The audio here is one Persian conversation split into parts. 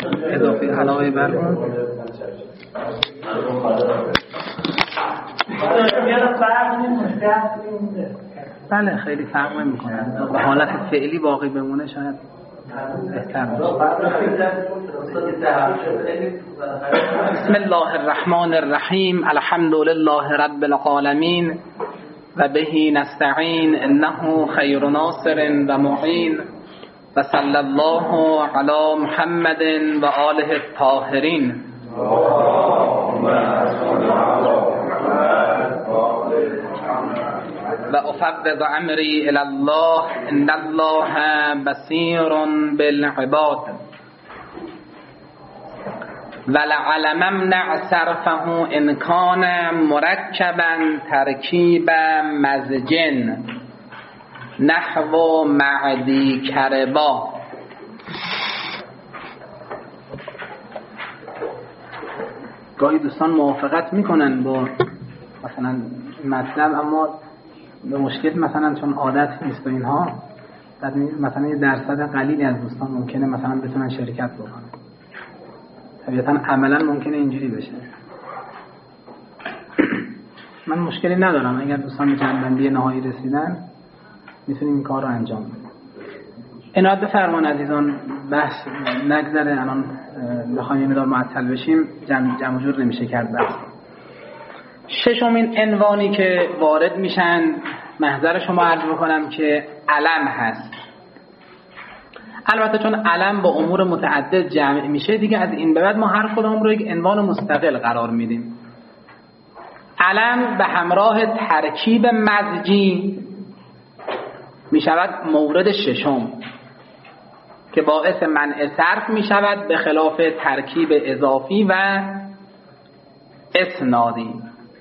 اضافه علاوه بر اون بله خیلی فرق نمی‌کنه. به حالت فعلی باقی بمونه شاید بهتر باشه. بسم الله الرحمن الرحیم. الحمد لله رب العالمین و به نستعین انه خیر ناصر و معین و صلی الله علی محمد و آله الطاهرین. و افوض امری الی الله ان الله بصیر بالعباد ولعلم امنع صرفه ان کان مرکبا ترکیب مزجن نحو معدی کربا. گاهی دوستان موافقت میکنن با مثلا مطلب، اما به مشکل مثلا چون عادت نیست و اینها، مثلا یه درصد قلیلی از دوستان ممکنه مثلا بتونن شرکت بکنن. طبیعتا عملا ممکنه اینجوری بشه. من مشکلی ندارم اگر دوستان به جنبندی نهایی رسیدن میتونیم این کار رو انجام بدیم. عنایت بفرمان عزیزان، بحث نگذره الان بخوایم یه مقدار معطل بشیم جمع جور نمیشه کرد. بحث ششمین عنوانی که وارد میشن، محضر شما عرض بکنم که علم هست. البته چون علم با امور متعدد جمع میشه دیگه، از این به بعد ما هر کدام رو یک عنوان مستقل قرار میدیم. علم به همراه ترکیب مزجی میشود مورد ششم که باعث منع صرف میشود، به خلاف ترکیب اضافی و اسنادی.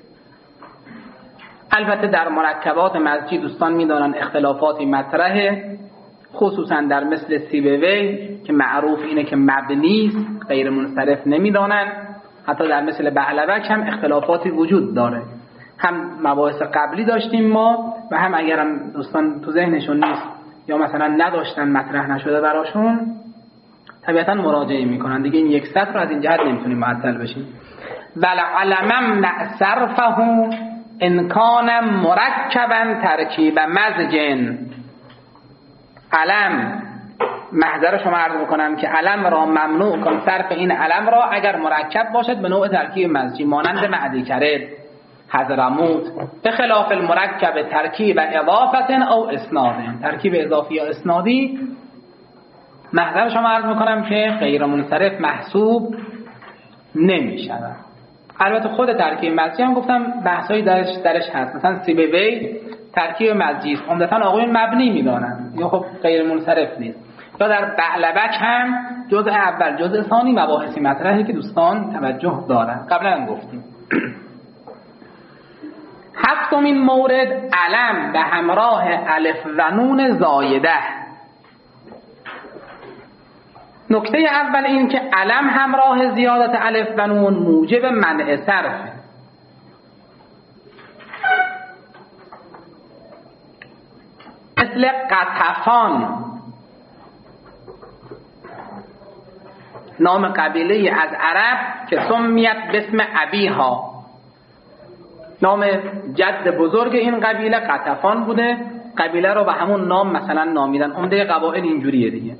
البته در مرکبات مزجی دوستان میدانن اختلافاتی مطرحه، خصوصا در مثل سیبوی که معروف اینه که مبنی است، غیر منصرف نمیدانن. حتی در مثل بعلبک هم اختلافاتی وجود داره. هم مباحث قبلی داشتیم ما و هم اگرم دوستان تو ذهنشون نیست یا مثلا نداشتن مطرح نشده براشون، طبیعتا مراجعه میکنن دیگه. این یک سطر رو از این جهت نمیتونیم معطل بشیم. ولعلمم صرفه ان کان مرکبا ترکیب مزجن. علم محضر شما عرض بکنم که علم را ممنوع کن، صرف این علم را اگر مرکب باشد به نوع ترکیب مزجی، مانند معدی کرب، حضرموت، به خلاف المرکب ترکیب اضافه او اسناد. ترکیب اضافی یا اسنادی محضر شما عرض بکنم که غیر منصرف محسوب نمی شود. البته خود ترکیب مزجی هم گفتم بحثایی درش هست. مثلا سیبوی ترکیب مزجی است، عمدتاً آقایون مبنی میدانن یا خب غیر منصرف نیست. یا در بعلبک هم جزء اول جزء ثانی مباحثی مطرحه که دوستان توجه دارن، قبلا هم گفتیم. هفتمین مورد، علم به همراه الف و نون زایده. نکته اول این که علم همراه زیادت الف و نون موجب منع صرف. مثل قطفان، نام قبیله از عرب که سمیت باسم ابیها، نام جد بزرگ این قبیله قطفان بوده، قبیله رو به همون نام مثلا نامیدن. عمده قبایل اینجوریه دیگه.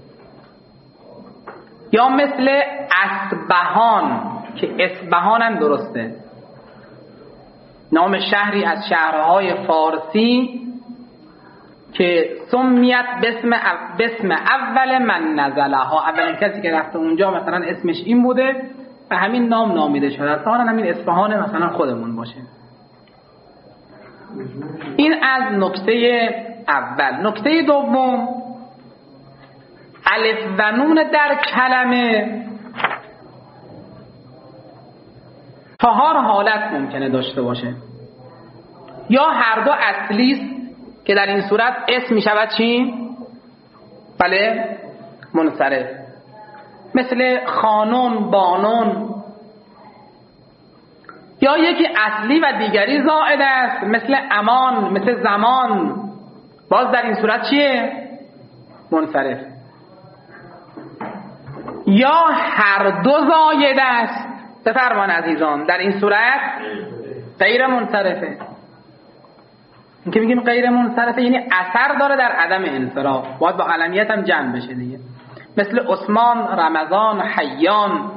یا مثل اصبهان که اصبهان هم درسته، نام شهری از شهرهای فارسی که سمیت باسم اول من نزلها، اولین کسی که رفته اونجا مثلا اسمش این بوده و همین نام نامیده شده. اصلا همین اصفهان مثلا خودمون باشه. این از نکته اول. نکته دوم، الف و نون در کلمه 4 حالت ممکنه داشته باشه. یا هر دو اصلی است که در این صورت اسم می شود چی؟ بله منصرف، مثل خانون، بانون. یا یکی اصلی و دیگری زائد است، مثل امان، مثل زمان، باز در این صورت چیه؟ منصرف. یا هر دو زاید است. بفرمان عزیزان در این صورت غیر منصرفه. این که میگیم غیر منصرفه یعنی اثر داره در عدم انصراف، باید با علمیت هم جمع بشه دیگه. مثل عثمان، رمضان، حیان.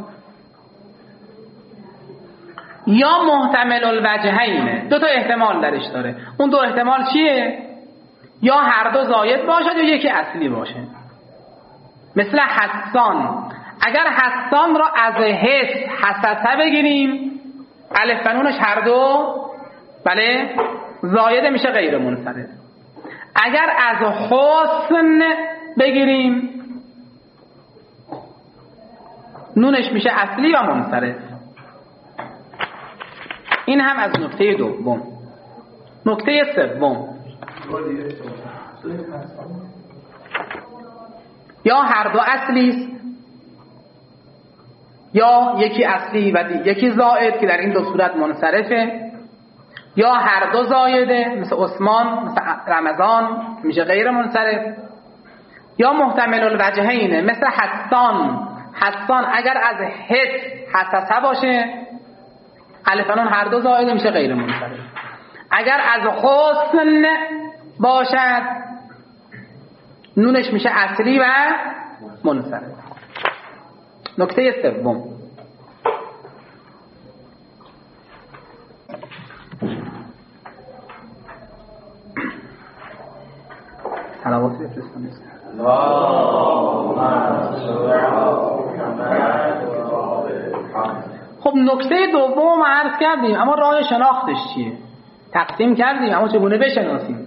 یا محتمل الوجهینه، دو تا احتمال درش داره. اون دو احتمال چیه؟ یا هر دو زاید باشد یا یکی اصلی باشه. مثل حسان، اگر حسان را از حسسه بگیریم الف و نونش هر دو بله زاید میشه غیر منصرف. اگر از حسن بگیریم نونش میشه اصلی و منصرف. این هم از نکته دوم. نکته سوم، یا هر دو اصلی است یا یکی اصلی و یکی زائد که در این دو صورت منصرفه، یا هر دو زایده مثل عثمان، مثل رمضان میشه غیر منصرف، یا محتمل الوجهینه مثل حسان. حسان اگر از حسسه باشه الف و نون هر دو زایده میشه غیر منصرف. اگر از حسن باشد نونش میشه اصلی و منصرف. نکته سوم، صلوات بفرستم. خب نکته دوم عرض کردیم، اما راه شناختش چیه؟ تقسیم کردیم، اما چگونه بشناسیم؟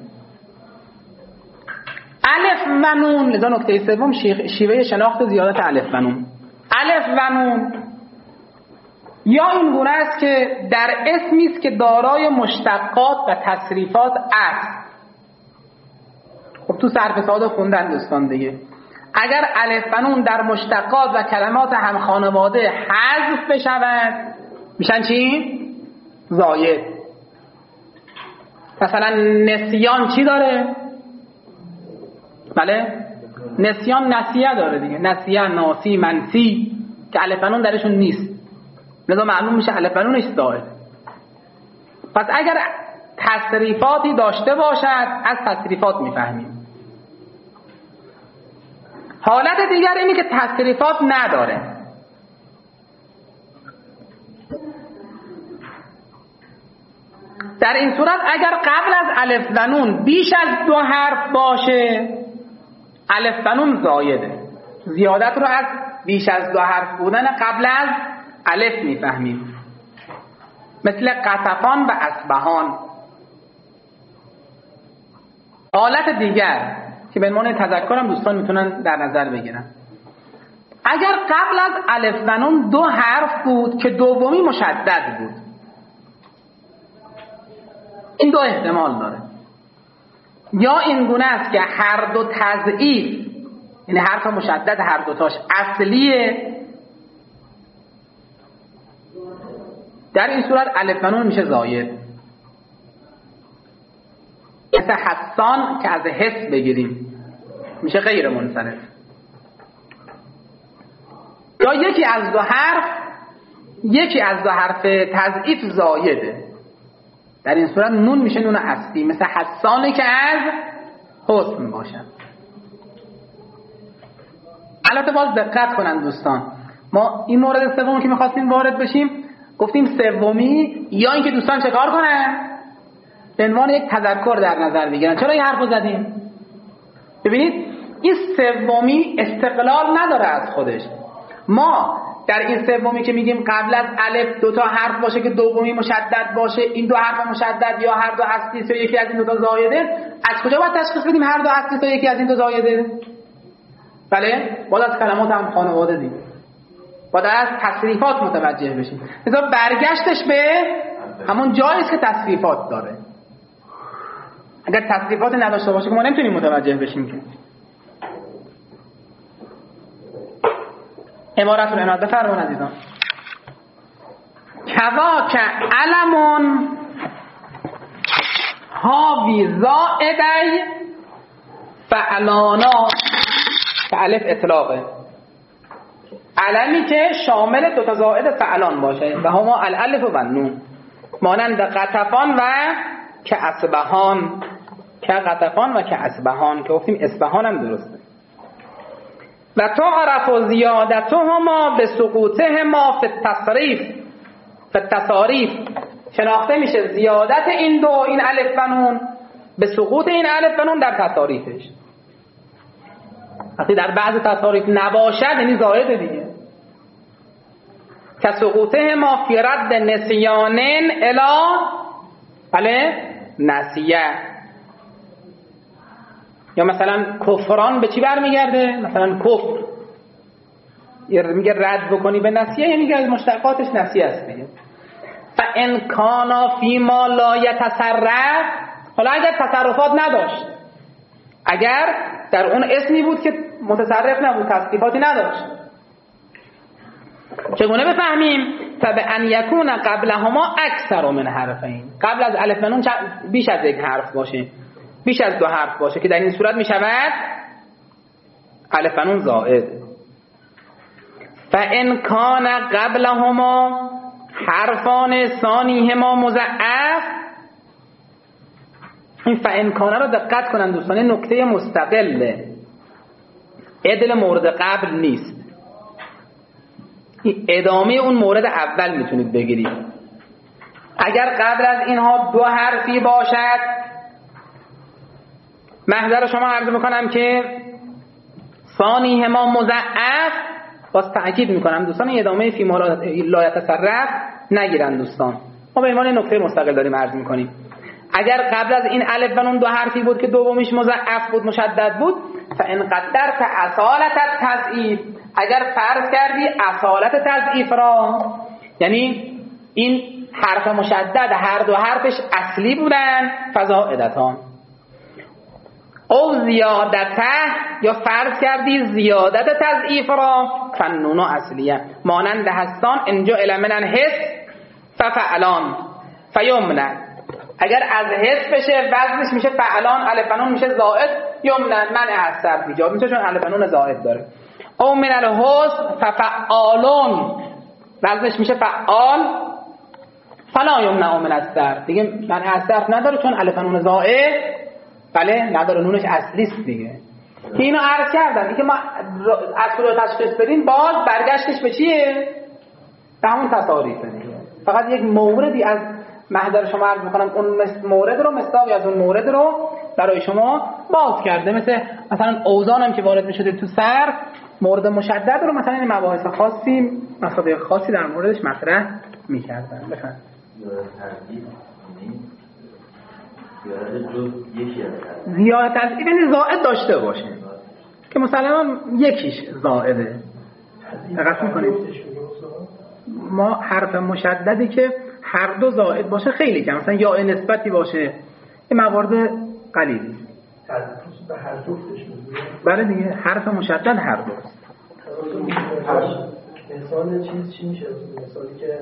الف و نون، لذا نکته سوم شیوه شناخت زیادت الف و نون. الف و نون یا این گونه است که در اسمی است که دارای مشتقات و تصریفات است. خب تو صرف ساده خوندن دوستان دیگه. اگر الف و نون در مشتقات و کلمات هم خانواده حذف بشود میشن چی؟ زاید. مثلا نسیان چی داره؟ بله نسیان نسیه داره دیگه، نسیه، ناسی، منسی که الف و نون درشون نیست، لذا معلوم میشه الف و نونش زاید. پس اگر تصریفاتی داشته باشد از تصریفات میفهمیم. حالت دیگر اینی که تصریفات نداره. در این صورت اگر قبل از الف و نون بیش از دو حرف باشه الف و نون زایده. زیادت رو از بیش از دو حرف بودن قبل از الف میفهمیم. مثل قطفان و اصبهان. حالت دیگر که به عنوان تذکرم دوستان میتونن در نظر بگیرن، اگر قبل از الف و نون دو حرف بود که دومی مشدد بود، این دو احتمال داره. یا این گونه است که هر دو تضعیف، یعنی حرف مشدد هر دوتاش اصلیه، در این صورت الف و نون میشه زاید. مثل حسان که از حس بگیریم میشه غیر منصرف. یا یکی از دو حرف تضعیف زایده، در این صورت نون میشه نون اصلی، مثل حسانه که از حسن باشد. البته باز دقت کنن دوستان، ما این مورد سومی که میخواستیم وارد بشیم گفتیم سومی، یا اینکه دوستان چه کار کنن؟ به عنوان یک تذکر در نظر بگیرن. چرا این حرفو زدیم؟ ببینید این سومی استقلال نداره از خودش. ما در این سومی که میگیم قبل از الف دو تا حرف باشه که دومی مشدد باشه، این دو حرف مشدد یا هر دو اصلی است یا یکی از این دو تا زایده، از کجا باید تشخیص بدیم هر دو اصلی است یا یکی از این دو زایده؟ بله باید از کلمات هم خانواده دیم، باید از تصریفات متوجه بشیم. مثلا برگشتش به همون جایی است که تصریفات داره. اگر تصریفات نداشته باشه که ما نمیتونیم متوجه بشیم که. عبارت العناد بفرمون عزیزان. کذا که علمون هاوی زائدی فعلانا، که الف اطلاقه، علمی که شامل دو تا زائد فعلان باشه و هما الالف و النون، مانند قطفان و که اصبهان، که قطفان و که اصبهان، که گفتیم اصبهان هم درسته. و تعرف و زیادتهما به سقوطهما فی التصریف، فی التصاریف، شناخته میشه زیادت این دو، این الف و نون، به سقوط این الف و نون در تصاریفش. وقتی در بعض تصاریف نباشد یعنی زائد دیگه. که سقوطهما فی رد نسیانن الی نسیه. یا مثلا کفران به چی برمیگرده؟ مثلا کفر میگه رد بکنی به نسیه، یعنی که از مشتقاتش نسیه است دیگه. فان کان فیما لا یتصرف، حالا اگر تصرفات نداشت، اگر در اون اسمی بود که متصرف نبود، تصریفاتی نداشت، چگونه بفهمیم؟ فبأن یکون قبلهما اکثر من حرفین، قبل از الف و نون بیش از یک حرف باشه، بیش از دو حرف باشه، که در این صورت می شود الف و نون زائد. فإن کان قبلهما حرفان ثانیهما مضاعف، این فإن کان رو دقت کنن دوستان، نکته مستقله، عدل مورد قبل نیست، این ادامه اون مورد اول میتونید بگیرید. اگر قبل از اینها دو حرفی باشد، محضر شما عرض میکنم که ثانیهما مضاعف، باز تأکید میکنم دوستان ادامه فی ما لا یتصرف نگیرن دوستان، ما به عنوان نکته مستقل داریم عرض میکنیم. اگر قبل از این الف و نون دو حرفی بود که دومیش مضاعف بود، مشدد بود، فان قدرت اصالت التضعیف، اگر فرض کردی اصالت تضعیف را، یعنی این حرف مشدد هر دو حرفش اصلی بودن، فزائدتان او زیادته، یا فرض کردی زیادت تضعیف را، فنون اصلیه، مانند هستان اینجا المنن حس ففعلان فیمنن، اگر از حس بشه وزنش میشه فعلان، الف و نون میشه زائد، یمنن منع از صرف ایجاب میشه چون الف و نون زائد داره. او من الحسن ففعالون، وزنش میشه فعال، فلا یمنع من الصرف، دیگه منع از صرف نداره چون الف و نون زائد بله نداره، نونش اصلی است دیگه. که اینو عرض کردم، اینکه ما اصل رو تشخیص بدیم، باز برگشتش به چیه؟ به همون تصاریفه دیگه. فقط یک موردی از محضر شما عرض میکنم، اون مورد رو مصداقی از اون مورد رو برای شما باز کرده. مثلا اوزان هم که وارد میشده تو صرف، مورد مشدد رو مثلا این مباحث خاصی، مصادیق خاصی در موردش مطرح میکردن. بفرمایید. زیادت از این زائد داشته باشه که مثلا یکیش زائده. دقت می‌کنید ما حرف مشددی که هر دو زائد باشه خیلی کم، مثلا یا نسبتی باشه، این موارد قلیلی تضعیف به هر جفتش میگه. بله دیگه، حرف مشدد هر دو. مثال چی میشه؟ مثالی که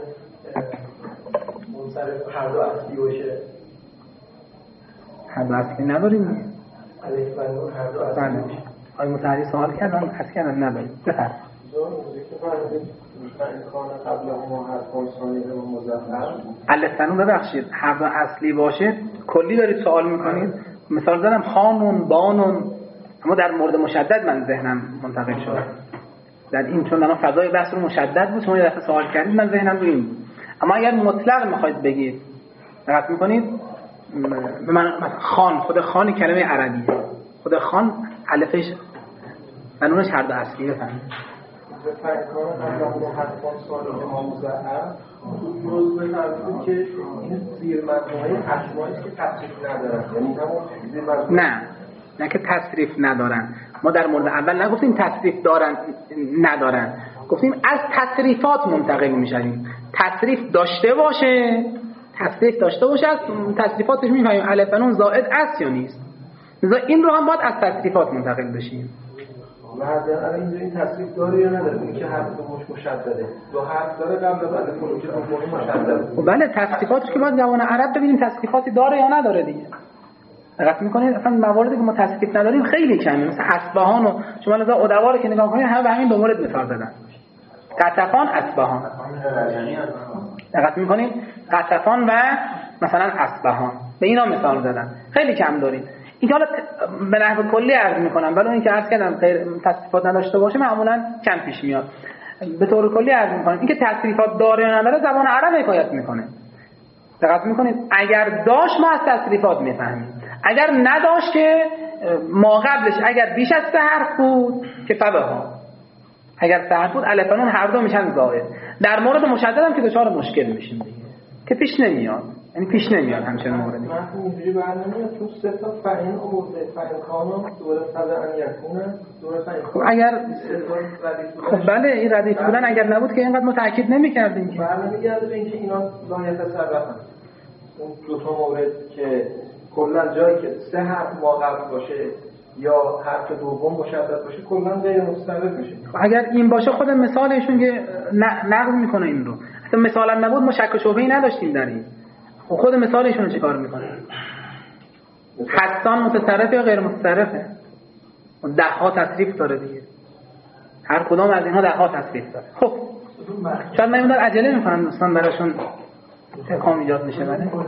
منصرف هر دو اصلی باشه. هر دو اصلی نداریم دیگه. الف و نون هر دو اصلی بله. باشه. آیا متحری سوال کردن؟ اصلی کردن نداریم. بفرد. الف و نون ببخشید هر دو اصلی باشه کلی دارید سوال میکنید. مثال زدم خانون بانون، اما در مورد مشدد من ذهنم منتقل شد. در این چون الان فضای بحث رو مشدد بود، شما یه دفعه سوال کردید من ذهنم رو این بود. اما اگر مطلق میخواید بگید دقت میکنید، من خان، خود خان کلمه عربیه، خود خان الفش و نونش هر دو اصلیه. بفهمید به فرکان هم حرفان سالی ما مضاعف جز بفرمید که این زیر مجموعه اسمایی که تصریف ندارن، یعنی همون زیر مجموعه نه که تصریف ندارن. ما در مورد اول نگفتیم تصریف دارن ندارن، گفتیم از تصریفات منتقل میشیم. تصریف داشته باشه، تصریف داشته باشه از تصریفاتش میفهمیم الف و نون زائد است یا نیست. لذا این رو هم باید از تصریفات منتقل بشیم. مثلا اینجا این تصریف داره یا نداره؟ اینکه حرف دومش مشدده، دو حرف داره قبل از الف و نون که دومش مشدده. بله تصریفاتش که باید زبان عرب ببینیم تصریفاتی داره یا نداره دیگه. دقت می‌کنید اصلا مواردی که ما تصریف نداریم خیلی کمه، مثل اصبهان و شما لذا ادوار که نگاه کنید همه به همین دو مورد مثال زدن. قطفان اصبهان. دقت میکنید؟ قطفان و مثلا اصبهان، به اینا مثال زدن. خیلی کم داریم. این حالا به نحو کلی عرض میکنم، ولی اون که عرض کردم تصریفات نداشته باشه معمولا کم پیش میاد. به طور کلی عرض میکنم این که تصریفات داره یا نداره زبان عرب حکایت میکنه. دقت میکنید؟ اگر داشت ما از تصریفات میفهمیم، اگر نداشت که ما قبلش اگر بیش از 3 حرف بود که فبها، اگر 3 حرف بود الف و نون هر دو میشن زائد. در مورد مشدد هم که دچار مشکل میشیم دیگه، که پیش نمیاد، یعنی پیش نمیاد همچنین موردی. من اینجوری برنمیاد تو 3 تا فعین آورده، فعین کانو دوره فعل یکونه دوره فعین. خب اگر خب بله این ردیف بودن اگر نبود که اینقدر ما تاکید نمی‌کردیم که برنمیگرده به اینکه اینا لا یتصرفن. اون دو تا مورد که کلا جایی که 3 حرف واقع باشه یا حرف دوم مشدد باشه کلا غیر متصرف میشه. اگر این باشه خود مثالشون که نقض میکنه این رو. اصلا مثالا نبود ما شک و شبهه‌ای نداشتیم در این. خود مثالشون رو چیکار میکنه؟ حسان متصرف یا غیر متصرفه؟ 10 ها تصریف داره دیگه. هر کدام از اینها 10 ها تصریف داره. خب شاید من دارم عجله میکنم دوستان براشون تکام ایجاد میشه.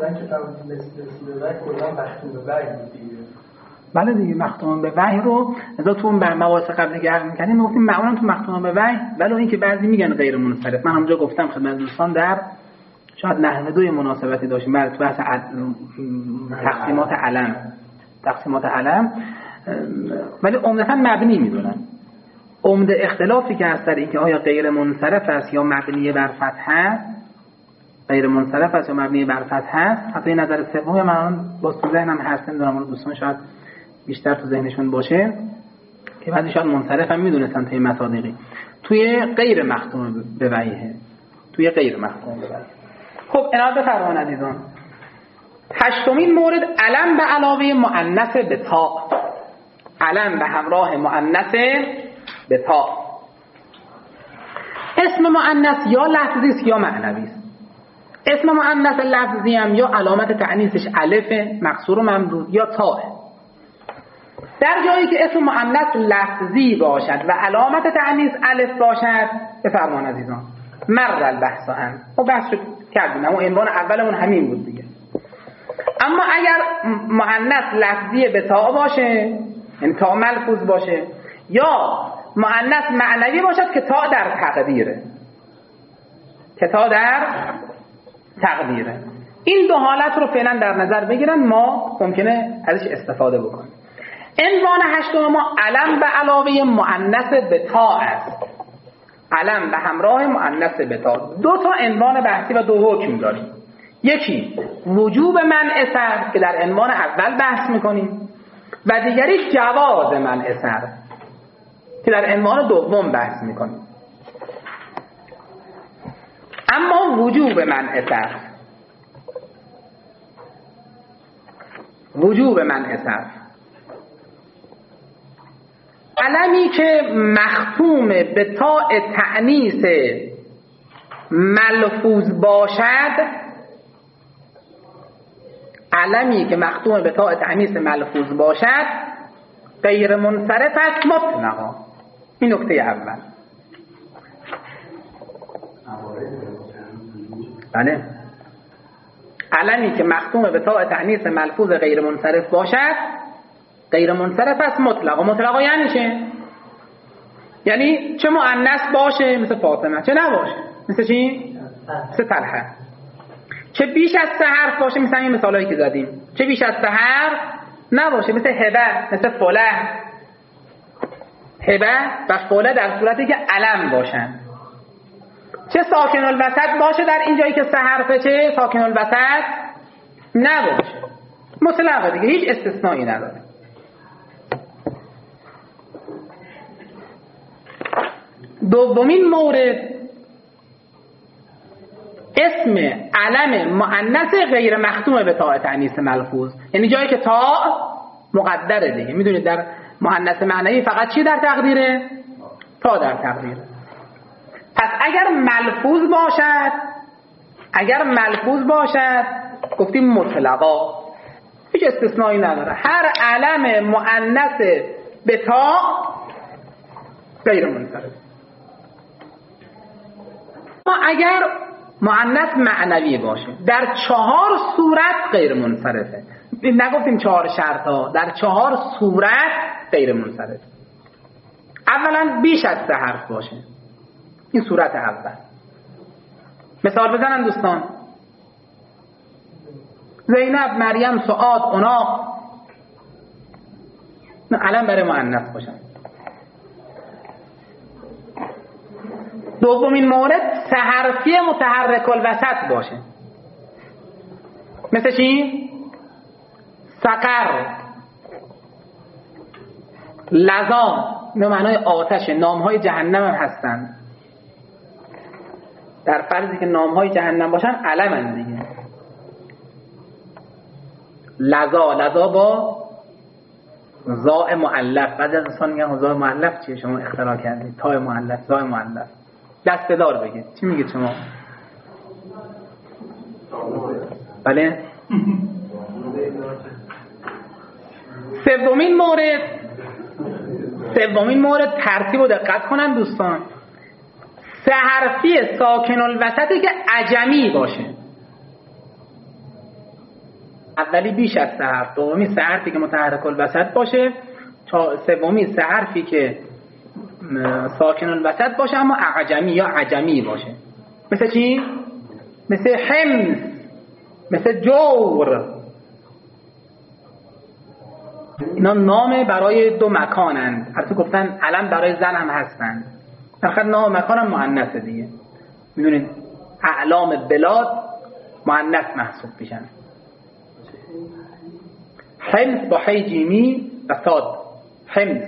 بله دیگه مختوم به وحی رو ازا تو اون مواضع قبلی که عرض می‌کردیم میگفتیم معمولا تو مختوم به وحی، ولی این که بعضی میگن غیر منصرف. من همونجا گفتم خدمت دوستان در شاید نحوه دوی مناسبتی داشتیم برای بحث تقسیمات علم، ولی عمدتاً مبنی میدونن. عمده اختلافی که هست در این که آیا غیر منصرف است یا مبنی بر فتح است، غیر منصرف است یا مبنی بر فتح است. حتی این نظر سوم من با تو ذهنم هست، نمیدونم اون دوستان شاید بیشتر تو ذهنشون باشه که بعضی شاید منصرف هم میدونستن توی مصادیقی توی غیر مختوم به وحیه، توی غیر مختوم به وحیه. خب عنایت بفرمایید عزیزان. 8مین مورد علم به علاوه مؤنث به تا. علم به همراه مؤنث به تا. اسم مؤنث یا لفظی است یا معنوی است. اسم مؤنث لفظی هم یا علامت تأنیثش الف مقصور و ممدود یا تاء. در جایی که اسم مؤنث لفظی باشد و علامت تأنیث الف باشد، بفرمایید عزیزان مر البحث هم و بحث کردیم، اما عنوان اولمون همین بود دیگه. اما اگر مؤنث لفظی به تاء باشه، یعنی تاء ملفوظ باشه، یا مؤنث معنوی باشد که تاء در تقدیره، که تاء در تقدیره. این دو حالت رو فعلا در نظر بگیرن، ما ممکنه ازش استفاده بکنیم. عنوان 8 ما علم به علاوه مؤنث به تا است. علم به همراه مؤنث به تا. 2 تا عنوان بحثی و 2 حکم داریم. یکی وجوب منع صرف که در عنوان اول بحث میکنیم و دیگری جواز منع صرف که در عنوان دوم بحث میکنیم. اما وجوب منع صرف، وجوب منع صرف علمی که مختوم به تاء تأنیث ملفوظ باشد، علمی که مختوم به تاء تأنیث ملفوظ باشد غیر منصرف است مطلقا. این نکته اول. بله، علمی که مختوم به تاء تأنیث ملفوظ غیر منصرف باشد غیر منصرف است مطلقا. مطلقا یعنی چه؟ یعنی چه مؤنث باشه مثل فاطمه، چه نباشه مثل چی؟ مثل طلحه. چه بیش از 3 حرف باشه مثل این مثالایی که زدیم، چه بیش از 3 حرف نباشه مثل هبه، مثل فله. هبه و فله در صورتی که علم باشن. چه ساکن الوسط باشه در این جایی که 3 حرفه، چه ساکن الوسط نباشه. مطلقه دیگه، هیچ استثنایی نداره. دومین مورد اسم علم مؤنث غیر مختوم به تاء تأنیث ملفوظ، یعنی جایی که تاء مقدره دیگه. میدونید در مؤنث معنوی فقط چی در تقدیره؟ تاء در تقدیره. پس اگر ملفوظ باشد گفتیم مطلقا، هیچ استثنایی نداره. هر علم مؤنث به تاء غیر منصرف. اما اگر مؤنث معنوی باشه در 4 صورت غیر منصرفه. نگفتیم 4 شرط ها، در 4 صورت غیر منصرف. اولا بیش از 3 حرف باشه، این صورت اول. مثال بزنن دوستان. زینب، مریم، سعاد، عناق، علم برای مؤنث باشن. دومین مورد 3 حرفی متحرک الوسط باشه. مثل چی؟ سقر، لظا، به معنای آتش، نامهای جهنم هم هستن. در فرضی که نامهای جهنم باشن علمن دیگه. لظا با زاء مؤلف. بعضی از دوستان میگن زاء مؤلف چیه؟ شما اختراع کردید. تاء مؤلف، زاء مؤلف. دسته‌دار بگید. چی میگید شما؟ بله. سومین مورد ترتیب رو دقت کنن دوستان. 3 حرفی ساکن الوسطی که عجمی باشه. اولی بیش از 3 حرف، دومی 3 حرفی که متحرک الوسط باشه، سومی 3 حرفی که ساکن الوسط باشه اما اعجمی یا عجمی باشه. مثل چی؟ مثل حمص، مثل جور. اینا نام برای 2 مکانند. البته گفتن علم برای زن هم هستند. آخر نام مکان هم مؤنثه دیگه. میدونید اعلام بلاد مؤنث محسوب میشن. حمص با حی جیمی و صاد. حمص.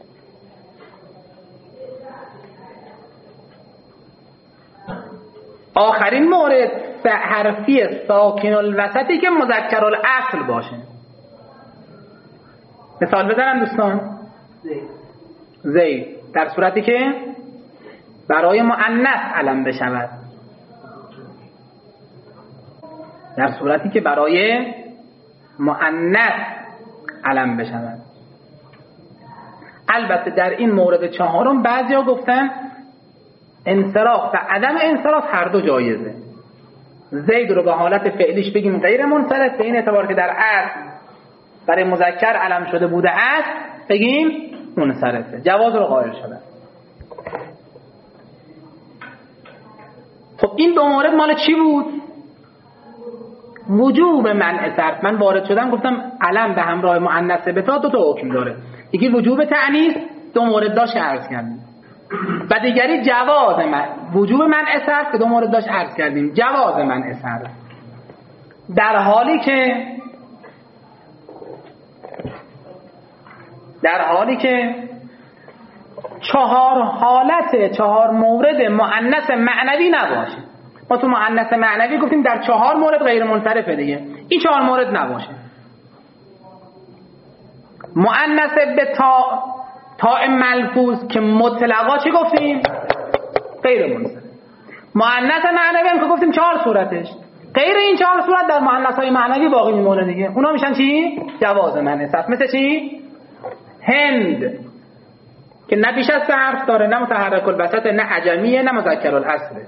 آخرین مورد 3 حرفی ساکن الوسطی که مذکر الاصل باشه. مثال بزنم دوستان. زید در صورتی که برای مؤنث علم بشود. در صورتی که برای مؤنث علم بشود. البته در این مورد 4 بعضیا گفتن انصراف و عدم انصراف هر دو جایزه. زید رو به حالت فعلیش بگیم غیر منصرف، به این اعتبار که در اصل برای مذکر علم شده بوده است بگیم منصرفه. جواز رو قائل شدن. خب این 2 مورد مال چی بود؟ وجوب منع صرف. من وارد شدم گفتم علم به همراه مؤنث بتا 2 تا حکم داره. یکی وجوب تأنیث، 2 مورد داشت عرض کردیم. و دیگری جواز وجوب منع صرف که 2 مورد داشت عرض کردیم. جواز منع صرف در حالی که 4 حالت 4 مورد مؤنث معنوی نباشه. ما تو مؤنث معنوی گفتیم در 4 مورد غیر منصرفه دیگه. این 4 مورد نباشه. مؤنث به تاء ملفوظ که مطلقا چی گفتیم؟ غیر منصرف. مؤنث معنوی هم که گفتیم 4 صورتش. غیر این 4 صورت در مؤنث‌های معنوی باقی میمونه دیگه. اونا میشن چی؟ جواز منع صرف. مثل چی؟ هند که نه بیش از 3 حرف داره، نه متحرک الوسط، نه عجمیه، نه مذکر الاصله.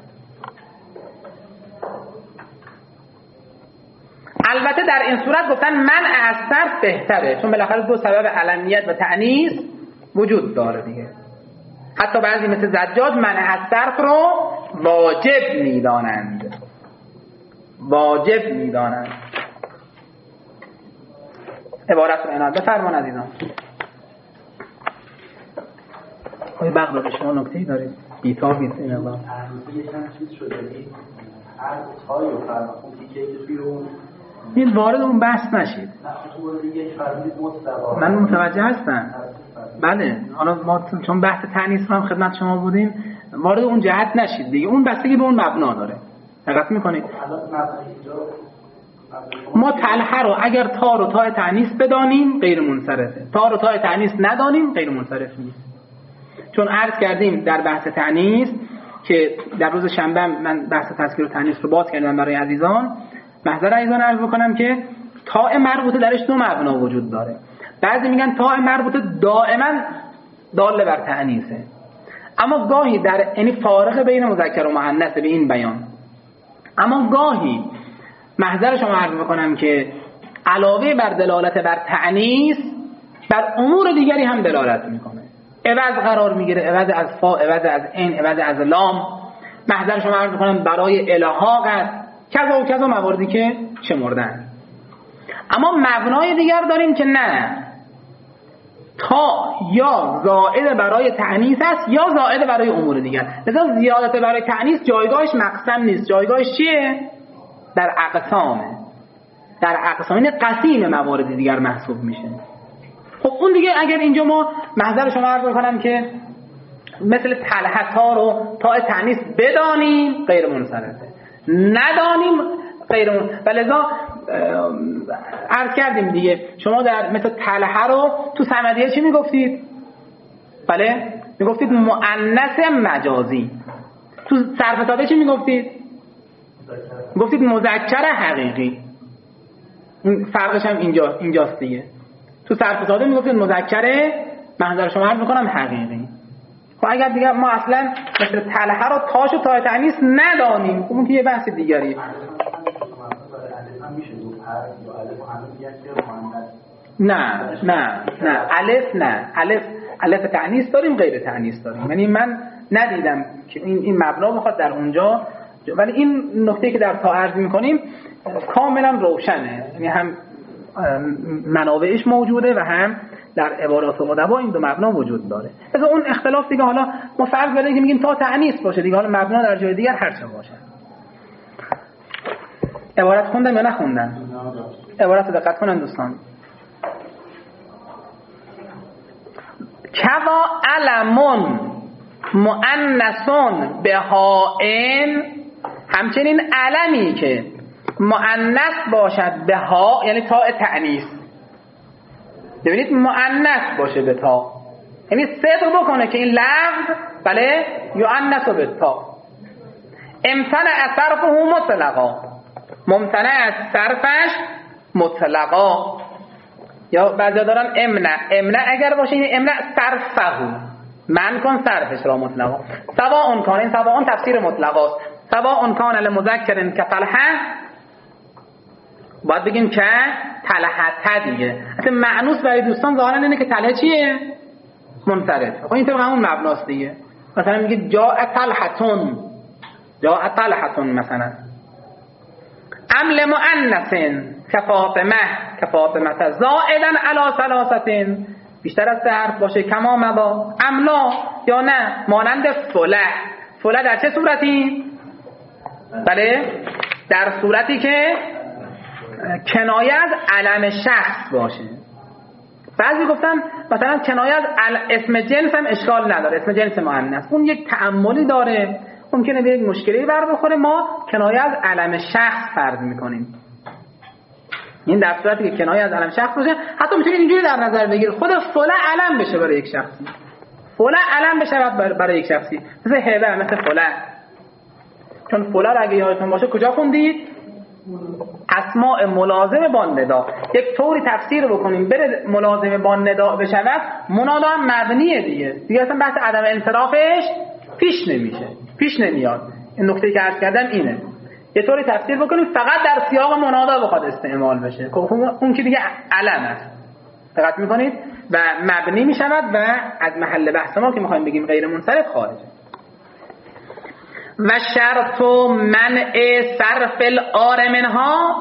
البته در این صورت گفتن منع از صرف بهتره، چون بالاخره 2 سبب علمیت و تأنیث وجود داره دیگه. حتی بعضی مثل زجاج منع از صرف رو واجب میدانند. عبارت رو عنایت بفرمان عزیزان. خواهی بغل شما نکته‌ای دارید؟ بیتابید این الله. این وارد اون بحث نشید. من متوجه هستم. بله، حالا ما چون بحث تأنیث رو هم خدمت شما بودیم وارد اون جهت نشید دیگه. اون بستگی به اون مبنا داره. دقت میکنید؟ ما تلحه رو اگر تا رو تای تأنیث بدانیم غیر منصرفه، تا رو تای تأنیث ندانیم غیر منصرف نیست. چون عرض کردیم در بحث تأنیث که در روز شنبه من بحث تذکیر و تأنیث رو باز کردم برای عزیزان. محضر عزیزان عرض بکنم که تاء مربوطه درش 2 مبنا وجود داره. بعضی میگن تاء مربوطه دائما داله بر تأنیثه، اما گاهی یعنی فارق بین مذکر و مؤنث به این بیان. اما گاهی محضر شما عرض میکنم که علاوه بر دلالت بر تأنیث بر امور دیگری هم دلالت میکنه، عوض قرار میگیره، عوض از فا، عوض از عین، عوض از لام. محضر شما عرض میکنم برای الحاق است، کذا و کذا مواردی که شمردن. اما مبنای دیگر داریم که نه، تا یا زائد برای تأنیث است یا زائد برای امور دیگر. مثلا زیادت برای تأنیث جایگاهش مقسم نیست، جایگاهش چیه؟ در اقسامه، در اقسام، این قسیم موارد دیگر محسوب میشه. خب اون دیگه اگر اینجا ما محضر شما عرض کنم که مثل تلحتا رو تا تأنیث بدانیم غیر منصرفه، ندانیم غیر منصرفه. ولذا عرض کردیم دیگه، شما در مثل تلحه رو تو صمدیه چی میگفتید؟ بله میگفتید مؤنث مجازی. تو صرف ساده چی میگفتید؟ گفتید مذکر حقیقی. این فرقش هم اینجاست دیگه. تو صرف ساده میگفتید مذکر، محضر شما عرض میکنم حقیقی. خب اگر دیگه ما اصلا مثل تلحه رو تاش و تای تأنیث ندانیم، خب اون که یه بحث دیگری. نه الف تأنیث داریم، غیر تأنیث داریم. یعنی من ندیدم که این مبنا بخواد در اونجا، ولی این نکته که در تا عرض میکنیم کاملا روشنه، یعنی هم منابعش موجوده و هم در عبارات ادبا این دو مبنا وجود داره. از اون اختلاف دیگه حالا ما فرض بده که میگیم تا تأنیث باشه دیگه، حالا مبنا در جای دیگر هر چه باشه. عبارت خوندم یا نخوندم؟ عبارت دقت کنن دوستان. کوا علمون مؤنثون بهائن، همچنین علمی که مؤنث باشد به ها، یعنی تاء تأنیث، ببینید مؤنث باشه به تا، یعنی صدق بکنه که این لفظ بله یؤنث به تا. امتنع صرفه مطلقا، ممتنع از صرفش مطلقا. یا بعضی دارن امنع اگر باشه این امنع صرفه، من کن صرفش را مطلقا. سواء کان، این سواء تفسیر مطلقاست. سواء کان لمذکر که طلحه، باید بگیم که طلحه دیگه. اصلا معنوس برای دوستان ظاهرا اینه که طلحه چیه؟ منصرف. خب این طبق همون مبناست دیگه. مثلا میگه جاء طلحتون، جاء طلحتون مثلا. عمل مؤنث کفاطمه زائدا علی ثلاثه، بیشتر از 3 حرف باشه، کما مبا املا یا نه مانند فله در چه صورتی؟ بله در صورتی که کنایه از علم شخص باشه. بعضی گفتن مثلا کنایه از اسم جنس هم اشکال نداره، اسم جنس مؤنث اون یک تأملی داره، ممکنه به یک مشکلی بر بخوره، ما کنایه از علم شخص فرض میکنیم. این در صورتی که کنایه از علم شخص باشه، حتی میتونید اینجوری در نظر بگیر خود فلان علم بشه برای یک شخصی، فلان علم بشه برای یک شخصی، مثل هبه، مثل فلان. چون فلان اگه یادتون باشه کجا خوندید؟ اسماء ملازم با ندا. یک طوری تفسیر بکنیم بره ملازم با ندا بشود، منادا هم مبنیه دیگه اصلا بحث عدم انصرافش پیش نمیاد. این نکته که عرض کردم اینه، یه طوری تفسیر بکنیم فقط در سیاق منادا بخواد استعمال بشه، اون که دیگه علم است. دقت میکنید؟ و مبنی میشود و از محل بحث ما که میخوایم بگیم غیر منصرف خارجه. و شرط منع صرف الآر منها،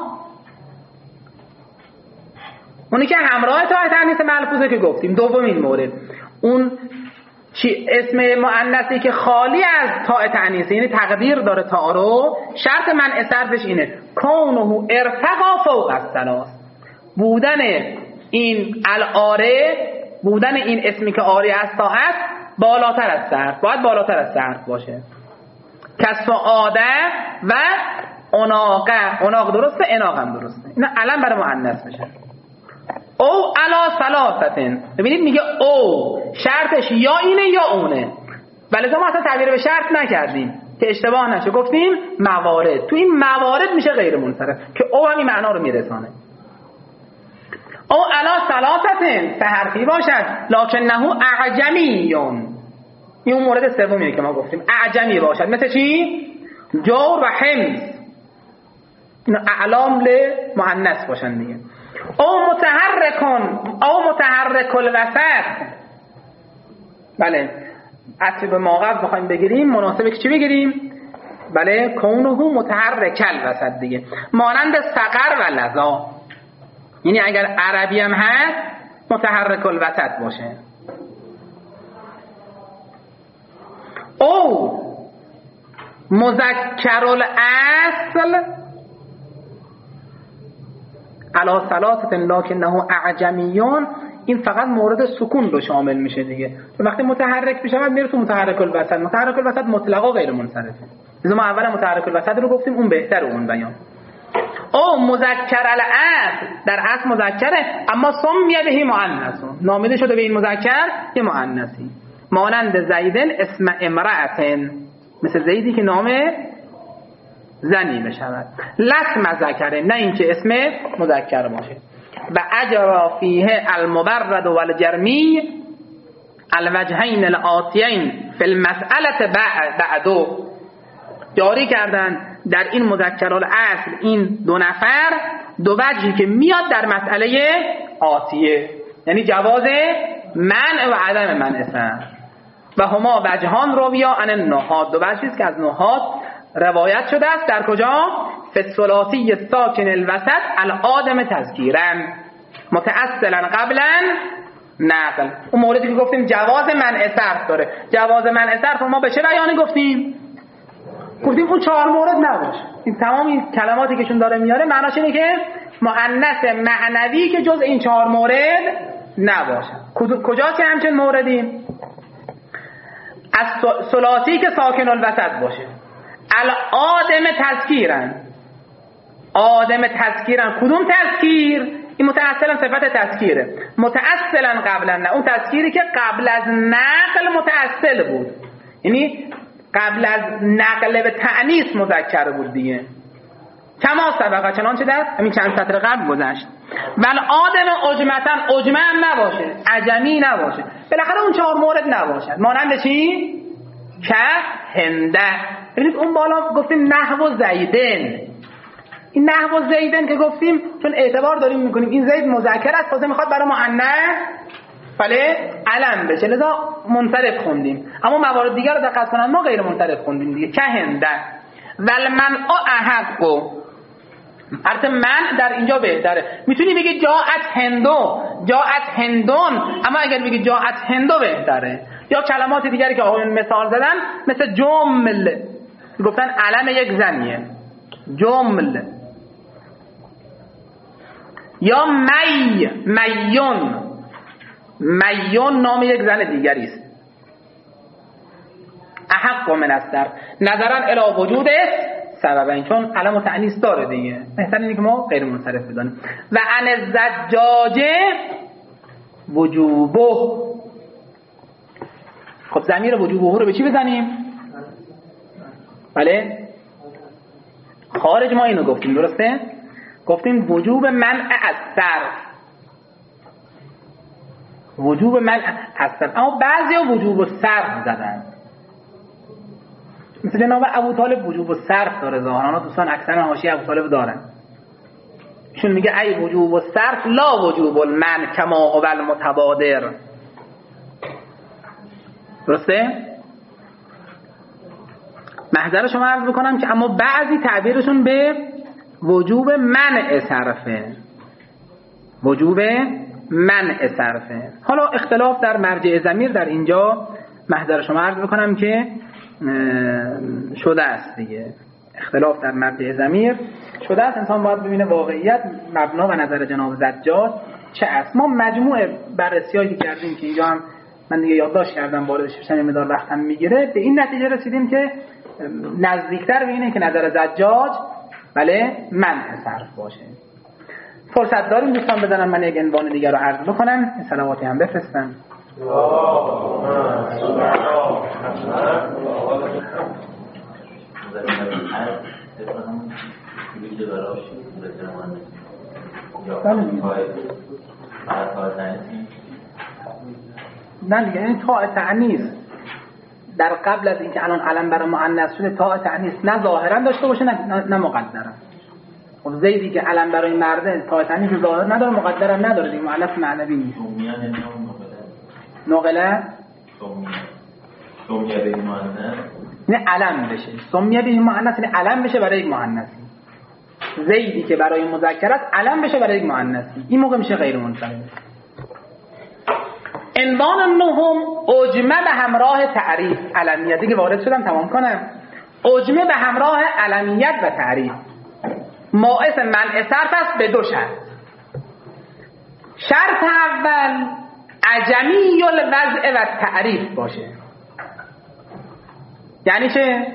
اونی که همراه تا تأنیث ملفوظه که گفتیم. دومین مورد اون چی اسم مؤنثی که خالی از تا تأنیث، یعنی تقدیر داره تا رو، شرط منع صرفش اینه کونه ارتقا فوق الثلاث، بودن این الآره، بودن این اسمی که آری از تا است بالاتر از صرف، باید بالاتر از صرف باشه. کسعاده و عناق درسته، عناق هم درسته. اینا علم برای مؤنث میشه. او علا ثلاثه، ببینید میگه او، شرطش یا اینه یا اونه، ولی ما اصلا تعبیر به شرط نکردیم که اشتباه نشه، گفتیم موارد. تو این موارد میشه غیر منصرف که او همین معنا رو میرسانه. او علا ثلاثه، 3 حرفی باشد، لکنه اعجمیون، این اون مورد سومیه که ما گفتیم اعجمی باشد. مثل چی؟ جور و حمز، این اعلام لمؤنث باشن دیگه. او متحرک الوسط. بله عطف به ماقف بخوایم بگیریم مناسبه که چی بگیریم؟ بله کونه متحرک الوسط دیگه، مانند سقر و لظا. یعنی اگر عربی هم هست متحرک الوسط باشه. او مذکر الاصل علی ثلاثه لکنه اعجمیون، این فقط مورد سکون رو شامل میشه دیگه. وقتی متحرک بشه میره تو متحرک الوسط. متحرک الوسط مطلقا غیر منصرفه. ما اول متحرک الوسط رو گفتیم، اون بهتر اون بیان. او مذکر الاصل، در اصل مذکره اما سمیه بهی مؤنث، نامیده شده به این مذکر یه مؤنثی. مانند زیدن اسم امرأتن، مثل زیدی که نام زنی بشود. لس مذکره، نه اینکه اسم مذکر باشه. و اجرا فیه المبرد و الجرمی الوجهین الآتیین فی المسئله بعدو، جاری کردن در این مذکر الاصل این دو نفر دو وجهی که میاد در مسئله آتیه، یعنی جواز منع و عدم منع سر. و هما وجهان رویا عن النحات، دو وجهی است که از نحات روایت شده است. در کجا؟ فی الثلاثی الساکن الوسط الآدم تذکیرا متأصلا قبلا نقل. اون موردی که گفتیم جواز منع صرف داره. جواز منع صرف ما به چه بیانی گفتیم اون 4 مورد نباشه. این تمام این کلماتی که شون داره میاره معناش اینه که مؤنث معنوی که جز این 4 مورد نباشه. کجا که همچین موردی؟ از ثلاثی که ساکن الوسط باشه. الآدم تذکیرن، آدم تذکیرن. کدوم تذکیر؟ این متأصلا صفت تذکیره. متأصلا قبلا نه، اون تذکیری که قبل از نقل متأصل بود، یعنی قبل از نقل به تأنیث مذکر بود دیگه. کما سبقه، چنانچه در همین چند سطر قبل گذشت. ولی آدم عجمتن، عجمه هم نباشه، عجمی نباشه، بالاخره اون 4 مورد نباشه. مانند چی؟ که هنده. ببینید اون بالا گفتیم نحو زیدن، این نحو زیدن که گفتیم چون اعتبار داریم میکنیم این زید مذکر است، واسه میخواد برای مؤنث بله علم بشه، لذا منصرف خوندیم. اما موارد دیگر رو دقت کنن ما غیر منصرف خوندیم دیگه. که هنده ول منع احقو، حرف من در اینجا بهتره. میتونی بگی جاءت هندو، جاءت هندون، اما اگر بگی جاءت هندو بهتره. یا کلمات دیگری که آقایون مثال زدن مثل جمل، گفتن علم یک زنیه جمل. یا میون، میون نام یک زن دیگری است. احق من الصرف نظرا الی وجود سببین، چون علم و تأنیث داره دیگه، بهتر اینه که ما غیر منصرف بدانیم. و عن الزجاجه وجوبه. خب ضمیر وجوبه رو به چی بزنیم؟ بله خارج ما اینو گفتیم، درسته؟ گفتیم وجوب منع از صرف، وجوب منع از صرف. اما بعضیا وجوب صرف زدن، مثل جناب ابو طالب وجوب صرف داره ظاهرا، دوستان اکثر حاشیه ابو طالب دارن. ایشون میگه ای وجوب صرف لا وجوب المنع کما هو المتبادر. درسته؟ محضر شما عرض بکنم که اما بعضی تعبیرشون به وجوب منع صرفه، وجوب منع صرفه. حالا اختلاف در مرجع ضمیر در اینجا محضر شما عرض بکنم که شده است دیگه، اختلاف در مرجع ضمیر شده است. انسان باید ببینه واقعیت مبنا و نظر جناب زجاج چه است. ما مجموع بررسی‌هایی کردیم که اینجا هم من دیگه یادداشت کردم، وارد شدن مقدار وقتم میگیره، به این نتیجه رسیدیم که نزدیکتر به اینه که نظر زجاج بله منع صرف باشه. فرصت داریم دوستان بزنن من یک عنوان دیگر رو عرض بکنم، صلواتی هم بفرستم. نه دیگه این تا تعنیس در قبل از اینکه الان علم برای مؤنث شده تا تأنیث نه ظاهرا داشته باشه نه مقدرا. خب زیدی که علم برای مرده تا تأنیث ظاهر نداره مقدرا نداره دیگه، مؤنث معنوی نیست. نقله سمیه به مؤنث نه علم بشه، سمیه به مؤنث نه علم بشه برای یک مؤنثی. زیدی که برای مذکر است علم بشه برای یک مؤنثی، این موقع میشه غیر منصرف. عنوان نهم اجمه به همراه تعریف. علمیتی که وارد شدم تمام کنم. اجمه به همراه علمیت و تعریف باعث منع صرف است به دو شرط. شرط اول عجمی الوضع و تعریف باشه. یعنی چه؟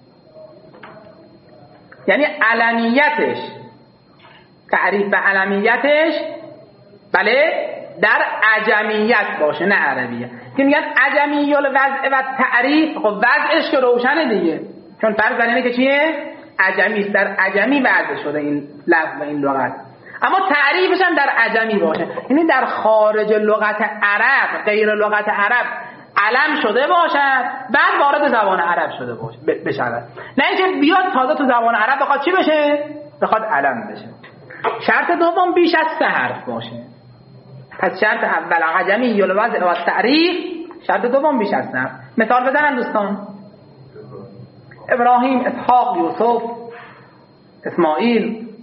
یعنی علمیتش، تعریف و علمیتش بله در عجمیت باشه نه عربیه. که میگن عجمی الوضع و تعریف، خب وضعش که روشنه دیگه، چون فرض بر اینه که چیه؟ عجمی است، در عجمی وضع شده این لفظ و این لغت. اما تعریفش هم در عجمی باشه، یعنی در خارج لغت عرب، غیر لغت عرب علم شده باشد بعد وارد زبان عرب شده باشه بشود، نه اینکه بیاد تازه تو زبان عرب بخواد چی بشه؟ بخواد علم بشه. شرط دوم بیش از 3 حرف باشه. پس شرط اول عجمی الوضع و تعریف، شرط دوم بیش از 3 حرف. مثال بزنن دوستان. ابراهیم، اسحاق، یوسف، اسماعیل.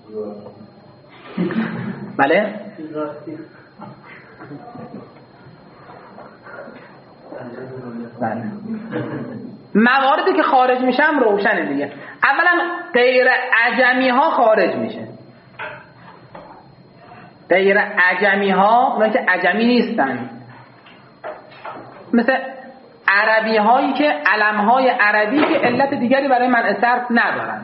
بله بله. مواردی که خارج میشم روشنه دیگه. اولا غیر عجمی ها خارج میشه. غیر عجمی ها اونایی که عجمی نیستن، مثل عربی هایی که علم های عربی که علت دیگری برای منع صرف ندارن،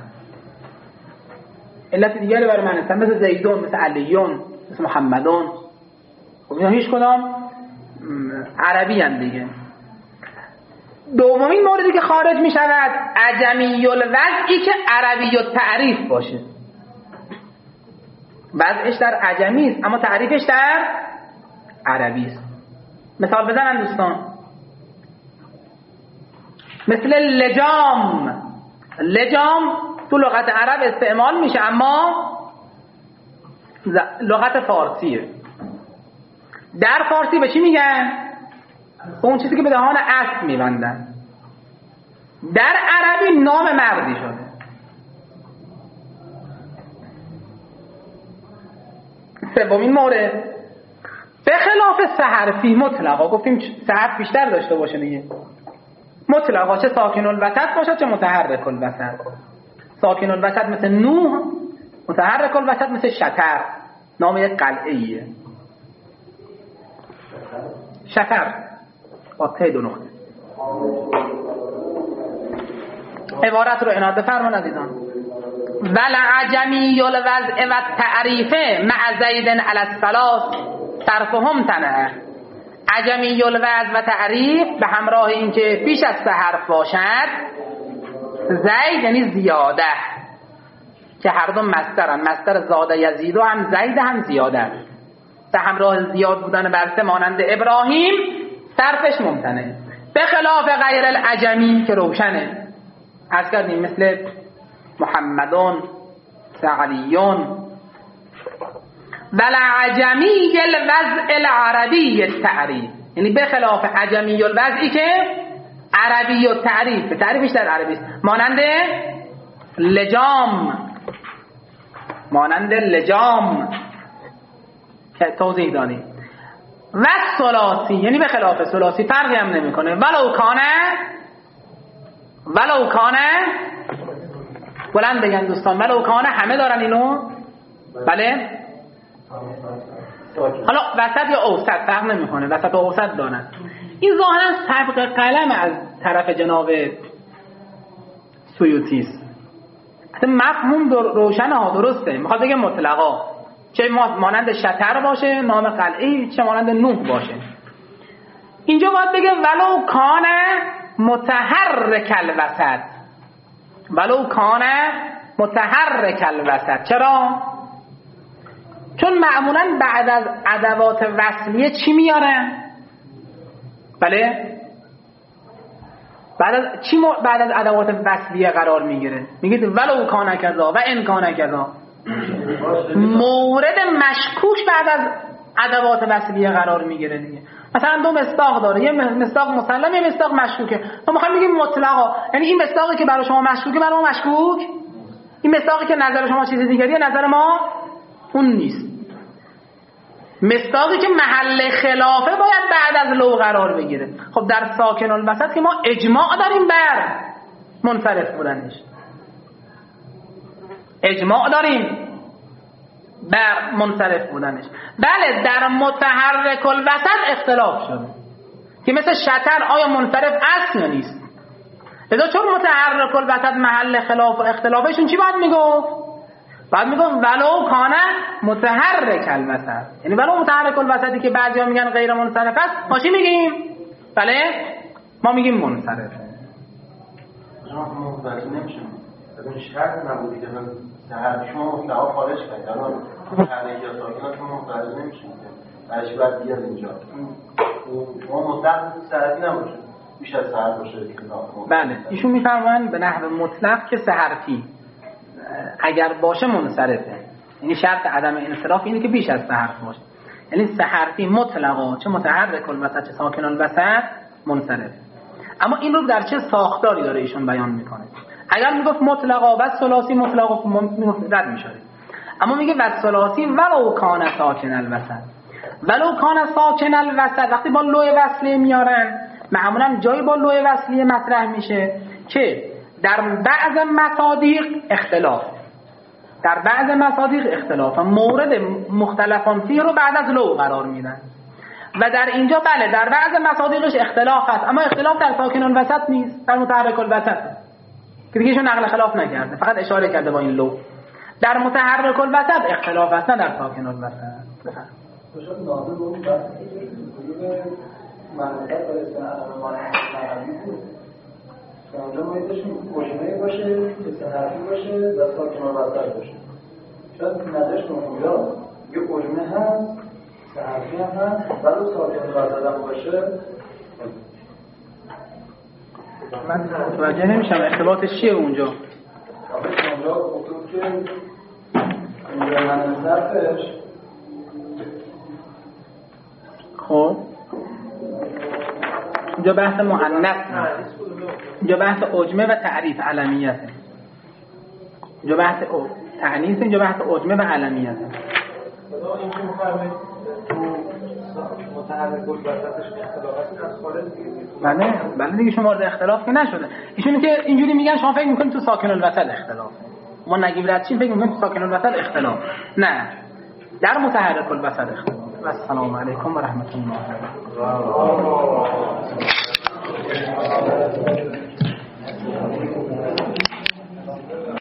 علت دیگری برای منع صرف، مثل زیدون، مثل علیون، مثل محمدون. خب اینا هیچ کدام عربی هم دیگه. دومین موردی که خارج می شود عجمی الوضعی که عربی التعریف باشه. وضعش در عجمی است اما تعریفش در عربی است. مثال بزنن دوستان. مثل لجام. لجام تو لغت عرب استعمال میشه اما لغت فارسیه. در فارسی به چی میگن؟ اون چیزی که به دهان اسب میبندن. در عربی نام مردی شده. سومین مورد به خلاف 3 حرفی مطلقا، گفتیم 3 حرف بیشتر داشته باشه دیگه. مطلقا چه ساکن الوسط باشد چه متحرک الوسط. ساکن الوسط مثل نوح، متحرک الوسط مثل شتر، نام یک قلعه ایه. شتر با ته 2 نقطه. عبارت رو عنایت بفرمایید عزیزان. ولعجمی الوضع و تعریفه مع زید علی الثلاث صرفهم تنه. عجمی الوضع و تعریف به همراه اینکه بیش از 3 حرف باشد، زید یعنی زیاده که هر دو مصدرن، مصدر زاده یزید و هم زید هم زیاده، به همراه زیاد بودن بر 3 مانند ابراهیم صرفش ممتنه. به خلاف غیر العجمی که روشنه، عرض کردیم مثل محمدون، علیون. ولعجمی الوضع العربی التعریف، یعنی به خلاف عجمی الوضعی که عربی التعریف، تعریفش در عربی است، مانند لجام، مانند لجام که توضیح دادیم. و ثلاثی یعنی به خلاف ثلاثی، فرقی هم نمیکنه. ولو کانه بلند بگن دوستان، ولو کانه همه دارن اینو. بله حالا وسط یا اوسط فرق نمیکنه، وسط و اوسط دارن. این ظاهرا سبق قلم از طرف جناب سیوطی است. اصلا مفهوم روشن ها، درسته. میخواد بگه مطلقا چه مانند شتر باشه نام قلعه، چه مانند نوح باشه. اینجا باید بگه ولو کانه متحرک الوسط، ولو کانه متحرک الوسط. چرا؟ چون معمولا بعد از ادوات وصلیه چی میارن؟ بله بعد از ادوات وصلیه قرار میگیره؟ میگید ولو کان کذا و ان کان کذا. مورد مشکوک بعد از ادوات وصلیه قرار میگیره دیگه. مثلا دو مصداق داره، یه مصداق مسلم، یه مصداق مشکوکه. ما میخوایم بگیم مطلقا، یعنی این مصداقی که برای شما مشکوکه برای ما مشکوک، این مصداقی که نظر شما چیز دیگریه نظر ما اون نیست. مصداقی که محل خلافه باید بعد از لو قرار بگیره. خب در ساکن الوسط که ما اجماع داریم بر منصرف بودنش، اجماع داریم بر منصرف بودنش. بله در متحرک الوسط اختلاف شده که مثل شطر آیا منصرف است یا نیست. لذا چون متحرک الوسط محل خلاف و اختلافشون چی باید میگفت؟ بعد میگم ولو کانه متحرک الوسط، یعنی ولو متحرک الوسطی که بعضیا میگن غیر منصرف است، ما چی میگیم؟ بله ما میگیم منصرف. شما متوجه نمیشیم. اون شرط نبودی که سحر شما مطلقا خارج کنید. الان حرکت یا ساکنات شما متوجه نمیشیم. برش باید بیاد اینجا. اون مطلق سحری نباشه. بیش از سحر باشه. بله ایشون میفرمایند به نحو مطلق که سحرفی اگر باشه منصرفه، یعنی شرط عدم انصراف اینه که بیش از سحر باشه. یعنی سحرفی مطلقا چه متحرک الوسط چه ساکن الوسط منصرفه. اما این رو در چه ساختاری داره ایشون بیان میکنه. اگر میگفت مطلقا و ثلاثی مطلقا رد میشه، اما میگه و ثلاثی ولو کان ساکن الوسط. ولو کان ساکن الوسط وقتی با لوح وصلیه میارن معمولا جایی با لوح وصلیه مطرح میشه که در بعض مصادیق اختلاف، در بعض مصادیق اختلاف مورد مختلفان فیه رو بعد از لو قرار میدن و در اینجا بله در بعض مصادیقش اختلاف هست، اما اختلاف در ساکن الوسط نیست، در متحرک الوسط که دیگه ایشون نقل خلاف نکرده، فقط اشاره کرده با این لو. در متحرک الوسط اختلاف هست نه در ساکن الوسط. باشد ناظر رو منطقه برای استناد معنی بود. اونجا ما داشتیم مجمعی باشه، استنادی باشه و ساکن الوسط باشه. شاید نظرش اونجا یه مجمع هست، استنادی هم هست، ولی ساکن الوسط هم باشه. من متوجه نمیشم ارتباطش چیه اونجا؟ اونجا خطور که اونجا من صرفش خب اینجا بحث مؤنث نیست، اینجا بحث عجمه و تعریف علمیته. اینجا بحث تعنیث، اینجا بحث عجمه و علمیته. خدا این که مفرمید تو متحرک الوسطش اختلاف هست از خارج دیگه. بله دیگه شما وارد اختلاف که نشده. ایشونی که اینجوری میگن شما فکر میکنید تو ساکن الوسط اختلاف، ما نگیم رد چیم فکر میکنید تو ساکن الوسط اختلاف، نه در متحرک الوسط اختلاف. و السلام علیکم و رحمت الله.